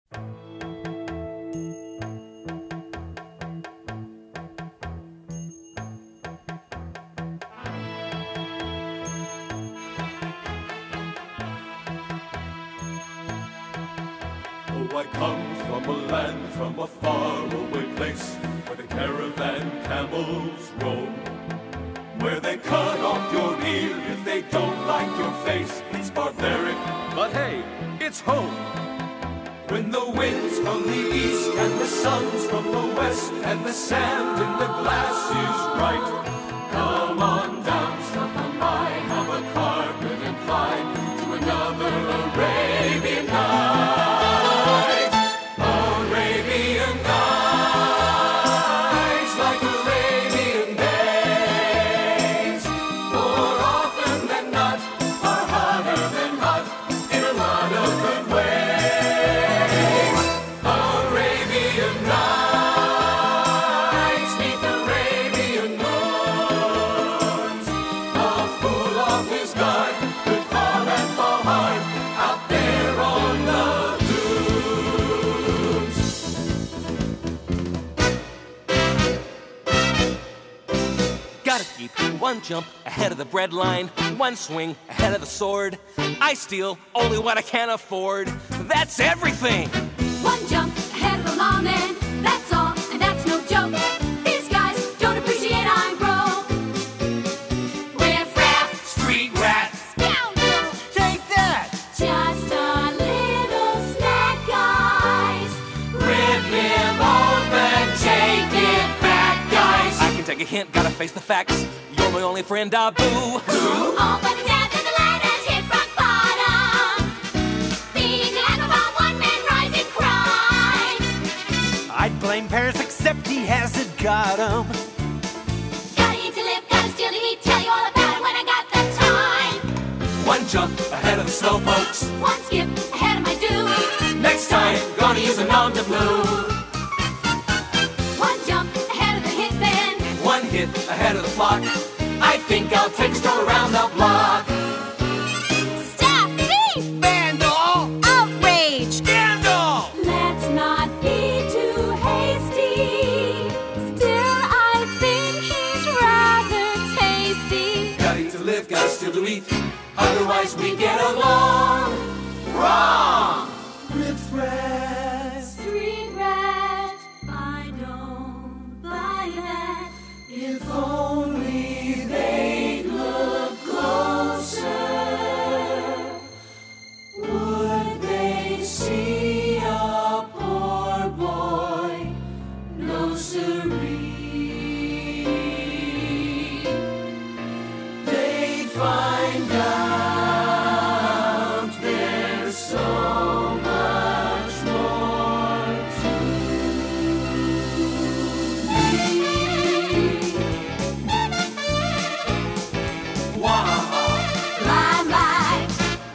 Oh, I come from a land, from a faraway place, where the caravan camels roam, where they cut off your ear if they don't like your face. It's barbaric, but hey, it's home. When the wind's from the east and the sun's from the west, and the sand in the glass is right, come on down, stop on by, have a carpet and fly to another Arabian night. Arabian nights, like Arabian days, more often than not, are hotter than hot in a lot of good ways. Arabian nights, neath Arabian moons, a fool off his guard could fall and fall hard out there on the Gotta keep one jump ahead of the bread line, one swing ahead of the sword. I steal only what I can afford. That's everything. One jump ahead of the lawman, that's all, and that's no joke. These guys don't appreciate I'm broke. Riff raff, Street rat, scoundrel, take that. just a little snack, guys. Rip him open, take it back, guys. I can take a hint, gotta face the facts. You're my only friend, Abu. All but the dad that the lad has hit rock bottom. Being glad about one man rising crime. I'd blame Paris, except he hasn't got 'em. Gotta eat to live, gotta steal to eat. Tell you all about it when I got the time. One jump ahead of the slowpokes. One skip ahead of my dude. Next time, gonna use a nom de blue. One jump ahead of the hitman. One hit ahead of the flock. I think I'll take a stroll around the block. Stop! Thief! Vandal! Outrage! Scandal! Let's not be too hasty. Still, I think he's rather tasty. Gotta eat to live, gotta steal to eat. Otherwise we get along. Wrong! Riff rat. Street rat, I don't buy that. If only they'd look closer, would they see a poor boy? No siree. They'd find out there's so much more to Limelight.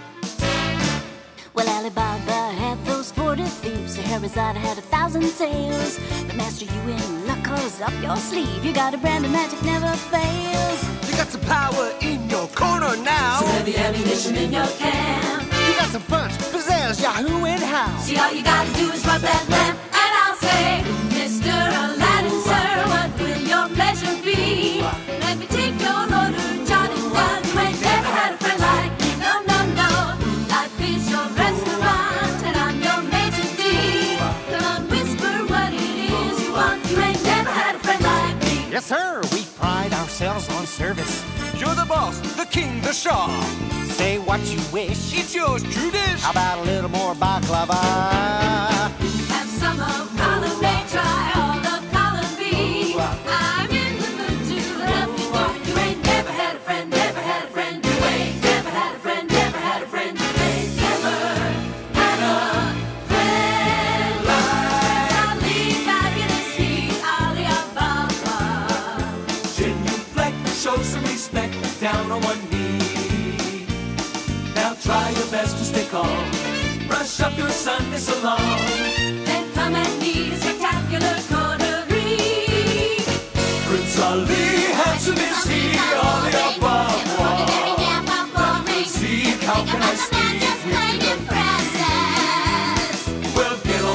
Well, Alibaba had those 40 thieves. Scheherazade had 1,000 tales. The master, you in luck, 'cause up your sleeve you got a brand of magic never fails. You got some power in your corner now. So heavy ammunition in your camp. You got some punch, pizzazz, Yahoo, and how. See, all you gotta do is rub that lamp, and I'll say, Mr. Aladdin, sir, what will your pleasure be? Let me take your order, jot it down. You ain't never had a friend like me, no, no, no. Life is your restaurant, and I'm your maitre d'. Come on, whisper what it is you want. You ain't never had a friend like me. Yes, sir, we pride ourselves on service. You're the boss, the king, the shah. Say what you wish. It's yours, true dish. How about a little more baklava? Have some of column A, try all of column B. I'm in the mood to help you do it. You ain't never had a friend, never had a friend. You ain't never had a friend, never had a friend. You ain't never had a friend like Ali, fabulous Steve, Alibaba. genuflect, show some respect, down on one knee. Now try your best to stay calm. Brush up your Sunday salon. Then come and meet a spectacular coterie. Prince Ali, handsome is he, Alibaba. See, how can I speak with you? Well, get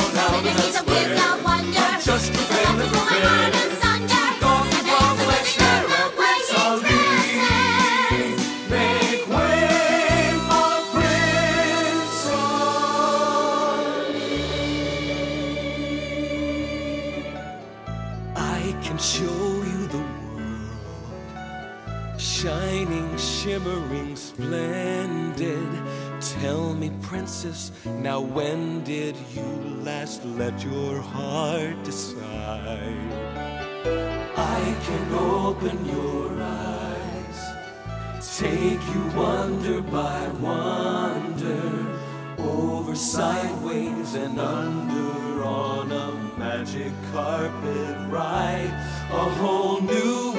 can show you the world, shining, shimmering, splendid. Tell me, princess, now when did you last let your heart decide? I can open your eyes, take you wonder by wonder, over, sideways, and under, on a magic carpet ride. A whole new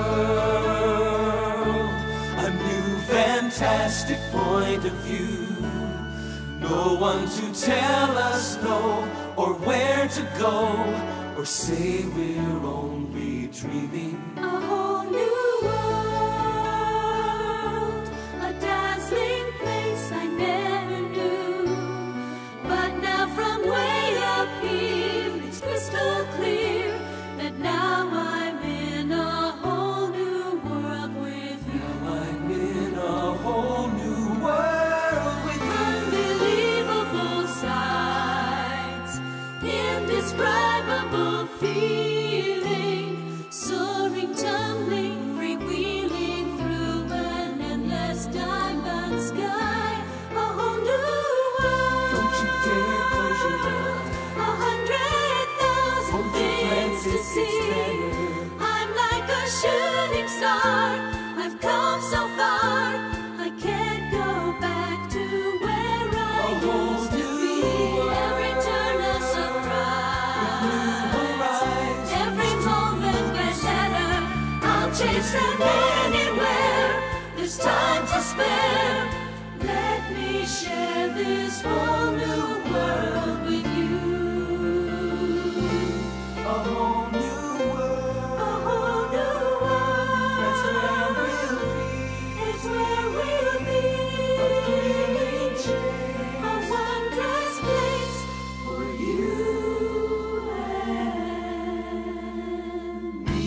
world, a new fantastic point of view. No one to tell us no, or where to go, or say we're only dreaming. A whole new world, a dazzling place I never knew. But now from way up here, it's crystal clear that now I'm in a whole new world with you. Now I'm in a whole new world with you. Unbelievable sights, indescribable feeling, soaring, tumbling, freewheeling through an endless diamond sky. A whole new world. Don't you dare close your eyes. 100,000 things to see. I'm like a shooting star. I've come so far. I can't go back to where I used to be. Every turn a surprise. Every moment gets better. I'll chase them anywhere. There's time to spare. Let me share this whole new world with you. A whole new world, A whole new world. that's where we'll be. It's where we'll be. A thrilling chase, A wondrous place for you and me.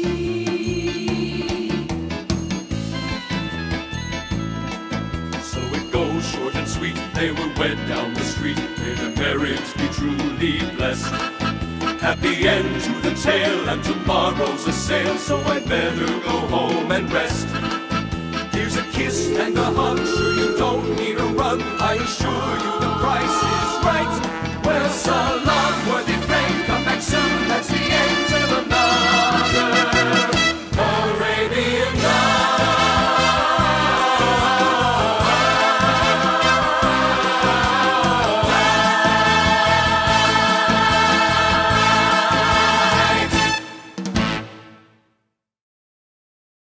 So it goes short and sweet. They were wed down the street. May their marriage be truly blessed. Happy end to the tale, and tomorrow's a sail, so I'd better go home and rest. Here's a kiss and a hug, sure you don't need a rug. I assure you the price is right.